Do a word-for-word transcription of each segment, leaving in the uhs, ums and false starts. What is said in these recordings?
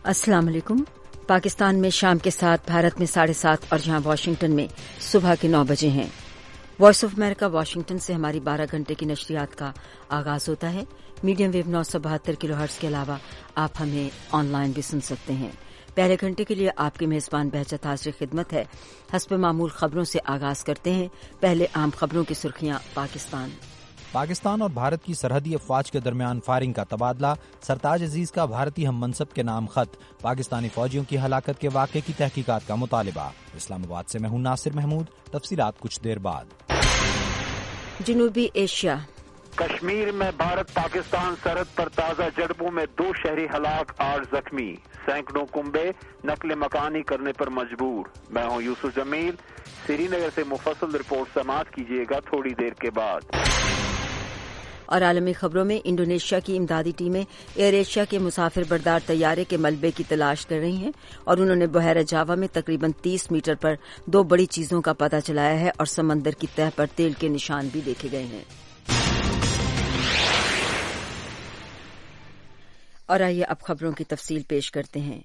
अस्सलाम वालेकुम। पाकिस्तान में शाम के सात, भारत में साढ़े सात और जहां वाशिंगटन में सुबह के नौ बजे हैं। वॉइस ऑफ अमेरिका वाशिंगटन से हमारी बारह घंटे की नशरियात का आगाज होता है। मीडियम वेव नौ सौ बहत्तर किलो हर्ट्ज के अलावा आप हमें ऑनलाइन भी सुन सकते हैं। पहले घंटे के लिए आपकी मेजबान बहजत हाजिर खिदमत है। हस्ब मामूल खबरों से आगाज करते हैं। पहले आम खबरों की सुर्खियां। पाकिस्तान पाकिस्तान और भारत की सरहदी अफवाज के दरमियान फायरिंग का तबादला। सरताज अजीज का भारतीय हम मनसब के नाम खत। पाकिस्तानी फौजियों की हलाकत के वाक़े की तहकीकात का मुतालिबा। इस्लामाबाद से मैं हूं नासिर महमूद। तफसीलात कुछ देर बाद। जनूबी एशिया कश्मीर में भारत पाकिस्तान सरहद पर ताज़ा झड़पों में दो शहरी हलाक, आठ जख्मी, सैकड़ों कुंबे नकल मकानी करने पर मजबूर। मैं हूं यूसुफ जमील। श्रीनगर से मुफस्सल रिपोर्ट समाअत कीजिएगा थोड़ी देर के बाद। और आलमी खबरों में इंडोनेशिया की इमदादी टीमें एयर एशिया के मुसाफिर बरदार तैयारे के मलबे की तलाश कर रही हैं और उन्होंने बहरा जावा में तकरीबन तीस मीटर पर दो बड़ी चीजों का पता चलाया है और समंदर की तह पर तेल के निशान भी देखे गए हैं। और आइए अब खबरों की तफसील पेश करते हैं।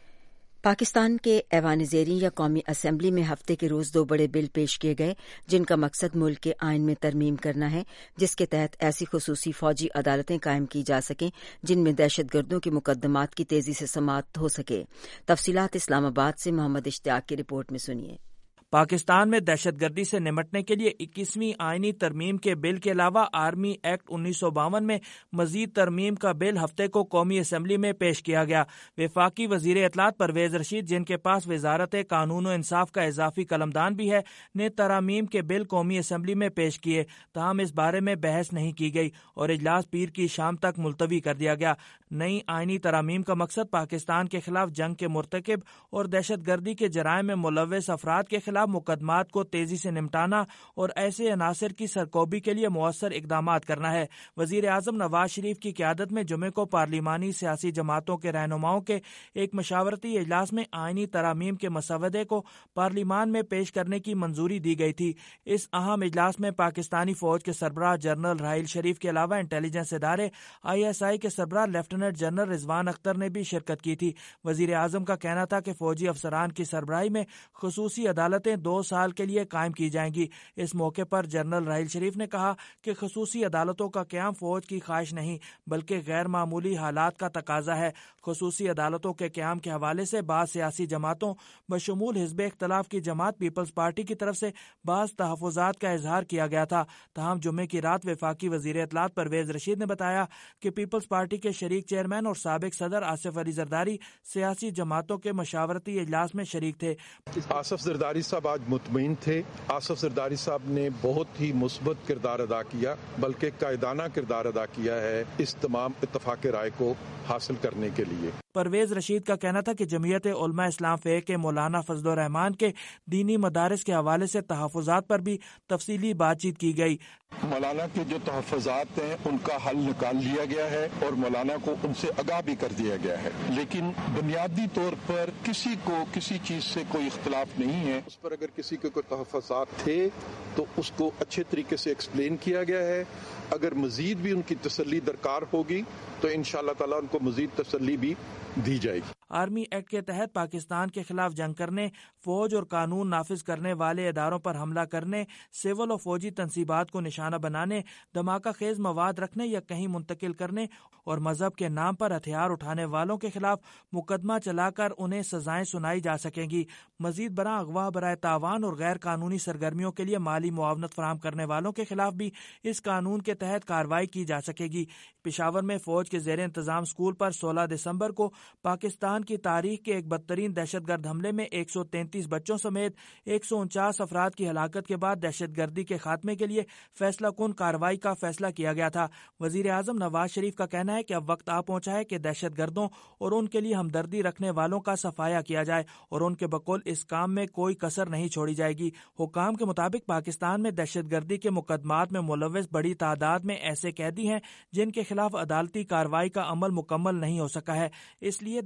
पाकिस्तान के ऐवान-ए-ज़ेरीन या कौमी असेंबली में हफ्ते के रोज दो बड़े बिल पेश किए गए जिनका मकसद मुल्क के आइन में तरमीम करना है जिसके तहत ऐसी खुसूसी फौजी अदालतें कायम की जा सकें जिनमें दहशतगर्दों के मुकदमात की तेजी से समाअत हो सके। तफसीलात इस्लामाबाद से मोहम्मद इश्तियाक की रिपोर्ट में सुनिए। पाकिस्तान में दहशतगर्दी से निपटने के लिए इक्कीसवीं आईनी तरमीम के बिल के अलावा आर्मी एक्ट उन्नीस सौ बावन में मजीद तरमीम का बिल हफ्ते को कौमी असम्बली में पेश किया गया। वफाकी वजीर इत्तलात परवेज रशीद, जिनके पास वजारत कानून और इंसाफ का इजाफी कलमदान भी है, ने तरामीम के बिल कौमी असम्बली में पेश किए। ताहम इस बारे में बहस नहीं की गई और इजलास पीर की शाम तक मुलतवी कर दिया गया। नई आईनी तरामीम का मकसद पाकिस्तान के खिलाफ जंग के मुर्तकिब और दहशतगर्दी के जराइम में मुलव्वस अफराद के खिलाफ मुकदमात को तेजी से निपटाना और ऐसे अनासर की सरकोबी के लिए मौसर इकदाम करना है। वजीर आजम नवाज शरीफ की क़यादत में जुमे को पार्लिमानी सियासी जमातों के रहनुमाओं के एक मशावरती इजलास में आईनी तरामीम के मसवदे को पार्लिमान में पेश करने की मंजूरी दी गई थी। इस अहम इजलास में पाकिस्तानी फौज के सरबराह जनरल राहिल शरीफ के अलावा इंटेलिजेंस इदारे आई एस आई के सरबराह लेफ्टिनेंट जनरल रिजवान अख्तर ने भी शिरकत की थी। वजीर आजम का कहना था कि फौजी अफसरान की सरबराही में खुसूसी अदालतें दो साल के लिए कायम की जाएंगी। इस मौके पर जनरल राहिल शरीफ ने कहा कि खुसूसी अदालतों का क्याम फौज की ख्वाहिश नहीं बल्कि गैर मामूली हालात का तकाजा है। खुसूसी अदालतों के क्याम के हवाले से बाज़ सियासी जमातों बशमूल हिज़्ब इख्तिलाफ की जमात पीपल्स पार्टी की तरफ से बाज़ तहफ़्फ़ुज़ात का इजहार किया गया था। तहम जुमे की रात वफाकी वज़ीर इत्तलात परवेज रशीद ने बताया कि पीपल्स पार्टी के शरीक चेयरमैन और साबिक सदर आसिफ अली जरदारी सियासी जमातों के मशावरती इजलास में शरीक थे। आसिफ जरदारी साहब आज मुतमईन थे। आसिफ जरदारी साहब ने बहुत ही मुस्बत किरदार अदा किया, बल्कि कायदाना किरदार अदा किया है इस तमाम इत्तफाक राय को हासिल करने के लिए। परवेज रशीद का कहना था कि जमीयत उलमा इस्लाम फ़े के मौलाना फजलुर रहमान के दीनी मदारिस के हवाले से तहफ़्फ़ुज़ात पर भी तफसीली बातचीत की गई। मौलाना के जो तहफ़्फ़ुज़ात हैं उनका हल निकाल लिया गया है और मौलाना को उनसे आगाह भी कर दिया गया है, लेकिन बुनियादी तौर पर किसी को किसी चीज से कोई इख्तिलाफ नहीं है। उस पर अगर किसी के कोई तहफ़्फ़ुज़ात थे तो उसको अच्छे तरीके से एक्सप्लेन किया गया है। अगर मजीद भी उनकी तसल्ली दरकार होगी तो इंशाअल्लाह ताला उनको मजीद तसल्ली भी दी जाएगी। आर्मी एक्ट के तहत पाकिस्तान के खिलाफ जंग करने, फौज और कानून नाफिज करने वाले इदारों पर हमला करने, सिविल और फौजी तनसीबात को निशाना बनाने, धमाका खेज मवाद रखने या कहीं मुंतकिल करने और मजहब के नाम पर हथियार उठाने वालों के खिलाफ मुकदमा चलाकर उन्हें सजाएं सुनाई जा सकेंगी। मजीद बरा अगवा बराए तावान और गैर कानूनी सरगर्मियों के लिए माली मुआवनत फराहम करने वालों के खिलाफ भी इस कानून के तहत कार्रवाई की जा सकेगी। पेशावर में फौज के जेर इंतजाम स्कूल पर सोलह दिसंबर को पाकिस्तान की तारीख के एक बदतरीन दहशतगर्द हमले में एक सौ तैंतीस बच्चों समेत एक सौ उनचास अफराद की हलाकत के बाद दहशतगर्दी के खात्मे के लिए फैसला कुन कार्रवाई का फैसला किया गया था। वजीर आजम नवाज शरीफ का कहना है कि अब वक्त आ पहुंचा है कि दहशतगर्दों और उनके लिए हमदर्दी रखने वालों का सफाया किया जाए और उनके बकौल इस काम में कोई कसर नहीं छोड़ी जाएगी। हुकाम के मुताबिक पाकिस्तान में दहशतगर्दी के मुकदमात में मुलव्वस बड़ी तादाद में ऐसे कैदी हैं जिनके खिलाफ अदालती कार्रवाई का अमल मुकम्मल नहीं हो सका है। इसलिए दहशतगर्दी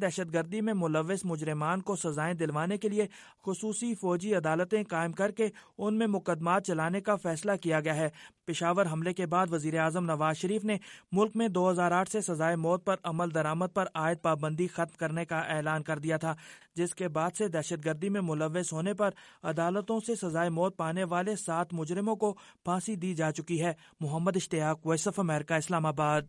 گردی میں ملوث مجرمان کو سزائیں دلوانے کے لیے خصوصی فوجی عدالتیں قائم کر کے ان میں مقدمات چلانے کا فیصلہ کیا گیا ہے۔ پشاور حملے کے بعد وزیر اعظم نواز شریف نے ملک میں دو ہزار آٹھ سے سزائے موت پر عمل درآمد پر عائد پابندی ختم کرنے کا اعلان کر دیا تھا، جس کے بعد سے دہشت گردی میں ملوث ہونے پر عدالتوں سے سزائے موت پانے والے سات مجرموں کو پھانسی دی جا چکی ہے۔ محمد اشتیاق، وائس آف امریکہ، اسلام آباد۔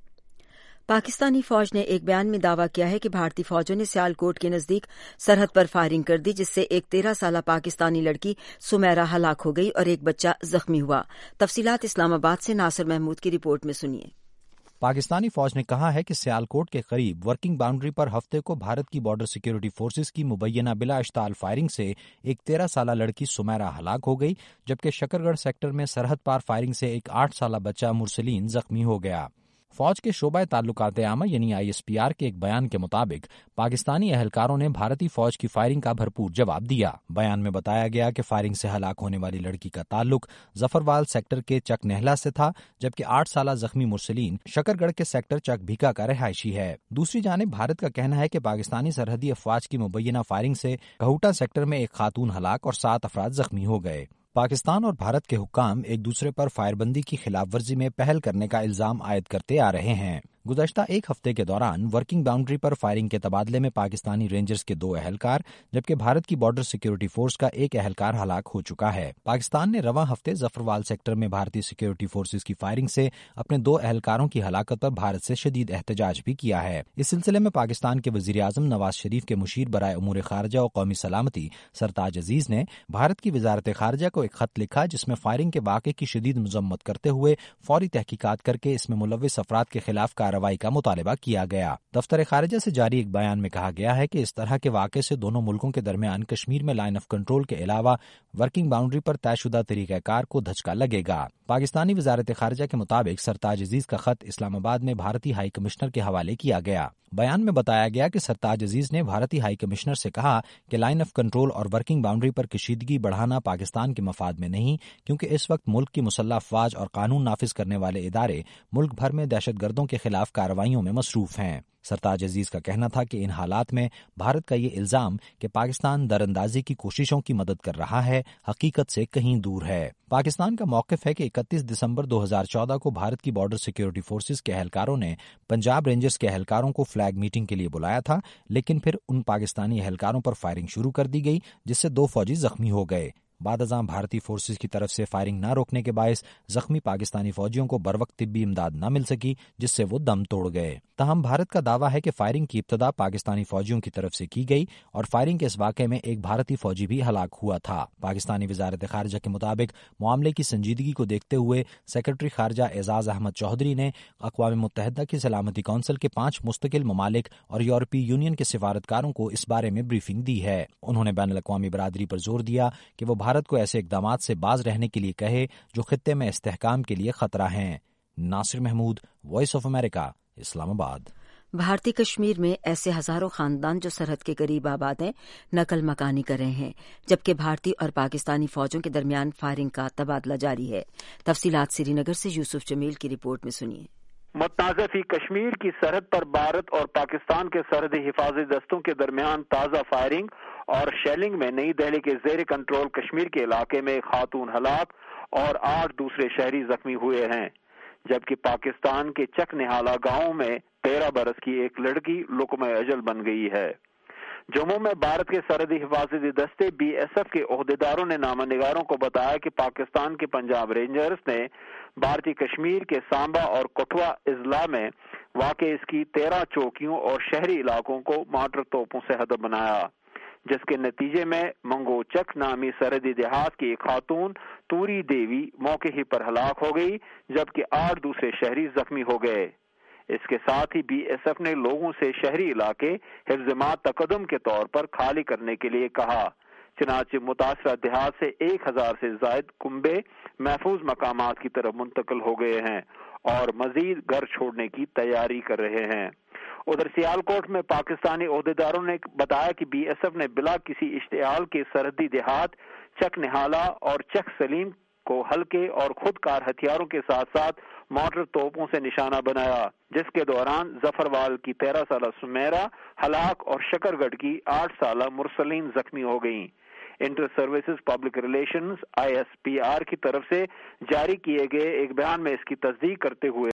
پاکستانی فوج نے ایک بیان میں دعویٰ کیا ہے کہ بھارتی فوجوں نے سیال کوٹ کے نزدیک سرحد پر فائرنگ کر دی، جس سے ایک تیرہ سالہ پاکستانی لڑکی سمیرہ ہلاک ہو گئی اور ایک بچہ زخمی ہوا۔ تفصیلات اسلام آباد سے ناصر محمود کی رپورٹ میں سنیے۔ پاکستانی فوج نے کہا ہے کہ سیال کوٹ کے قریب ورکنگ باؤنڈری پر ہفتے کو بھارت کی بارڈر سیکیورٹی فورسز کی مبینہ بلا اشتعال فائرنگ سے ایک تیرہ سالہ لڑکی سمیرہ ہلاک ہو گئی، جبکہ شکر گڑھ سیکٹر میں سرحد پار فائرنگ سے ایک آٹھ سالہ بچہ مرسلین زخمی ہو گیا۔ فوج کے شعبہ تعلقات عامہ یعنی آئی ایس پی آر کے ایک بیان کے مطابق پاکستانی اہلکاروں نے بھارتی فوج کی فائرنگ کا بھرپور جواب دیا۔ بیان میں بتایا گیا کہ فائرنگ سے ہلاک ہونے والی لڑکی کا تعلق ظفروال سیکٹر کے چک نہلا سے تھا، جبکہ آٹھ سالہ زخمی مرسلین شکر گڑھ کے سیکٹر چک بھیکا کا رہائشی ہے۔ دوسری جانب بھارت کا کہنا ہے کہ پاکستانی سرحدی افواج کی مبینہ فائرنگ سے کہوٹا سیکٹر میں ایک خاتون ہلاک اور سات افراد زخمی ہو گئے۔ پاکستان اور بھارت کے حکام ایک دوسرے پر فائر بندی کی خلاف ورزی میں پہل کرنے کا الزام عائد کرتے آ رہے ہیں۔ گزشتہ ایک ہفتے کے دوران ورکنگ باؤنڈری پر فائرنگ کے تبادلے میں پاکستانی رینجرز کے دو اہلکار جبکہ بھارت کی بارڈر سیکیورٹی فورس کا ایک اہلکار ہلاک ہو چکا ہے۔ پاکستان نے رواں ہفتے ظفروال سیکٹر میں بھارتی سیکیورٹی فورسز کی فائرنگ سے اپنے دو اہلکاروں کی ہلاکت پر بھارت سے شدید احتجاج بھی کیا ہے۔ اس سلسلے میں پاکستان کے وزیر اعظم نواز شریف کے مشیر برائے امور خارجہ و قومی سلامتی سرتاج عزیز نے بھارت کی وزارت خارجہ کو ایک خط لکھا، جس میں فائرنگ کے واقعے کی شدید مذمت کرتے ہوئے فوری تحقیقات کر کے اس میں ملوث افراد کے خلاف کارروائی کا مطالبہ کیا گیا۔ دفتر خارجہ سے جاری ایک بیان میں کہا گیا ہے کہ اس طرح کے واقعے سے دونوں ملکوں کے درمیان کشمیر میں لائن آف کنٹرول کے علاوہ ورکنگ باؤنڈری پر طے شدہ طریقہ کار کو دھچکا لگے گا۔ پاکستانی وزارت خارجہ کے مطابق سرتاج عزیز کا خط اسلام آباد میں بھارتی ہائی کمشنر کے حوالے کیا گیا۔ بیان میں بتایا گیا کہ سرتاج عزیز نے بھارتی ہائی کمشنر سے کہا کہ لائن آف کنٹرول اور ورکنگ باؤنڈری پر کشیدگی بڑھانا پاکستان کے مفاد میں نہیں، کیونکہ اس وقت ملک کی مسلح افواج اور قانون نافذ کرنے والے ادارے ملک بھر میں دہشت گردوں کے خلاف کارروائیوں میں مصروف ہیں۔ سرتاج عزیز کا کہنا تھا کہ ان حالات میں بھارت کا یہ الزام کہ پاکستان دراندازی کی کوششوں کی مدد کر رہا ہے حقیقت سے کہیں دور ہے۔ پاکستان کا موقف ہے کہ اکتیس دسمبر دو ہزار چودہ کو بھارت کی بارڈر سیکیورٹی فورسز کے اہلکاروں نے پنجاب رینجرز کے اہلکاروں کو فلیگ میٹنگ کے لیے بلایا تھا، لیکن پھر ان پاکستانی اہلکاروں پر فائرنگ شروع کر دی گئی، جس سے دو فوجی زخمی ہو گئے۔ بعد ازاں بھارتی فورسز کی طرف سے فائرنگ نہ روکنے کے باعث زخمی پاکستانی فوجیوں کو بروقت طبی امداد نہ مل سکی، جس سے وہ دم توڑ گئے۔ تاہم بھارت کا دعویٰ ہے کہ فائرنگ کی ابتدا پاکستانی فوجیوں کی طرف سے کی گئی اور فائرنگ کے اس واقعے میں ایک بھارتی فوجی بھی ہلاک ہوا تھا۔ پاکستانی وزارت خارجہ کے مطابق معاملے کی سنجیدگی کو دیکھتے ہوئے سیکرٹری خارجہ اعزاز احمد چودھری نے اقوام متحدہ کی سلامتی کونسل کے پانچ مستقل ممالک اور یورپی یونین کے سفارتکاروں کو اس بارے میں بریفنگ دی ہے۔ انہوں نے بین الاقوامی برادری پر زور دیا کہ وہ بھارت کو ایسے اقدامات سے باز رہنے کے لیے کہے جو خطے میں استحکام کے لیے خطرہ ہیں۔ Nasir Mahmood, voice of America, Islamabad. بھارتی کشمیر میں ایسے ہزاروں خاندان جو سرحد کے قریب آباد ہیں نقل مکانی کر رہے ہیں، جبکہ بھارتی اور پاکستانی فوجوں کے درمیان فائرنگ کا تبادلہ جاری ہے۔ تفصیلات سری نگر سے یوسف جمیل کی رپورٹ میں سنیے۔ متنازع فی کشمیر کی سرحد پر بھارت اور پاکستان کے سرحدی حفاظتی دستوں کے درمیان تازہ فائرنگ اور شیلنگ میں نئی دہلی کے زیر کنٹرول کشمیر کے علاقے میں خاتون ہلاک اور آٹھ دوسرے شہری زخمی ہوئے ہیں، جبکہ پاکستان کے چک نہالا گاؤں میں تیرہ برس کی ایک لڑکی لقمہ اجل بن گئی ہے۔ جموں میں بھارت کے سرحدی حفاظتی دستے بی ایس ایف کے عہدیداروں نے نامہ نگاروں کو بتایا کہ پاکستان کے پنجاب رینجرز نے بھارتی کشمیر کے سامبا اور کٹھوا اضلاع میں واقع اس کی تیرہ چوکیوں اور شہری علاقوں کو مارٹر توپوں سے ہدف بنایا، جس کے نتیجے میں منگو چک نامی سرحدی دیہات کی ایک خاتون توری دیوی موقع ہی پر ہلاک ہو گئی، جبکہ آٹھ دوسرے شہری زخمی ہو گئے۔ اس کے ساتھ ہی بی ایس ایف نے لوگوں سے شہری علاقے حفظ ما تقدم کے طور پر خالی کرنے کے لیے کہا، چنانچہ متاثرہ دیہات سے ایک ہزار سے زائد کنبے محفوظ مقامات کی طرف منتقل ہو گئے ہیں اور مزید گھر چھوڑنے کی تیاری کر رہے ہیں۔ ادھر سیال کوٹ میں پاکستانی عہدیداروں نے بتایا کہ بی ایس ایف نے بلا کسی اشتعال کے سرحدی دیہات چک نہالا اور چک سلیم کو ہلکے اور خود کار ہتھیاروں کے ساتھ ساتھ مارٹر توپوں سے نشانہ بنایا، جس کے دوران ظفروال کی تیرہ سالہ سمیرا ہلاک اور شکر گڑھ کی آٹھ سالہ مرسلین زخمی ہو گئیں۔ Inter Services Public Relations I S P R کی طرف سے جاری کیے گئے ایک بیان میں اس کی تصدیق کرتے ہوئے